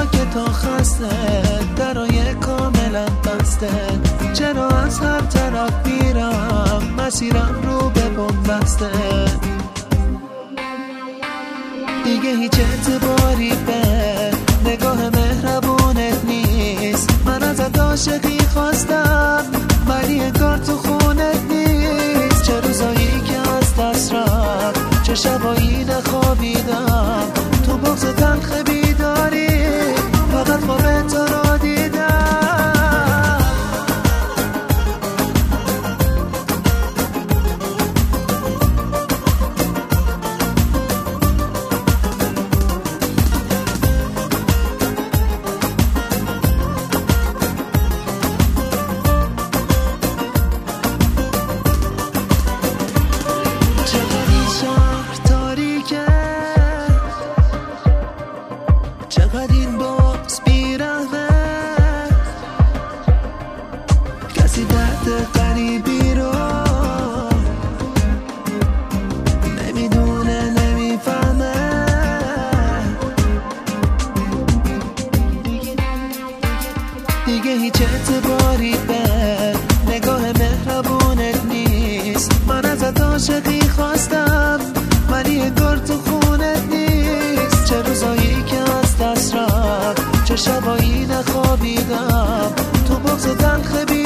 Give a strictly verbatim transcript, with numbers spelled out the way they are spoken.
که تا خسته درای کاملا بسته، چرا از هر طرف میرم مسیرم رو به بنبسته، دیگه هیچ اعتباری به نگاه مهربونت نیست. من ازت عاشقی خواستم ولی انگار تو خونت نیست. چه روزایی که از دست رفت، چه شبایی نخوابیدم تو بغض تلخ بیداری، فقط خواب تو را دیدم. چقدر این باز بیرحمه، کسی درد غریبی رو نمیدونه نمیفهمه، دیگه هیچ اعتباری به نگاه مهربونت نیست. من ازت عاشقی خواستم ولی انگار تو خونت نیست. چه روزایی که از دست رفت، چه شبایی نخوابیدم تو بغض تلخ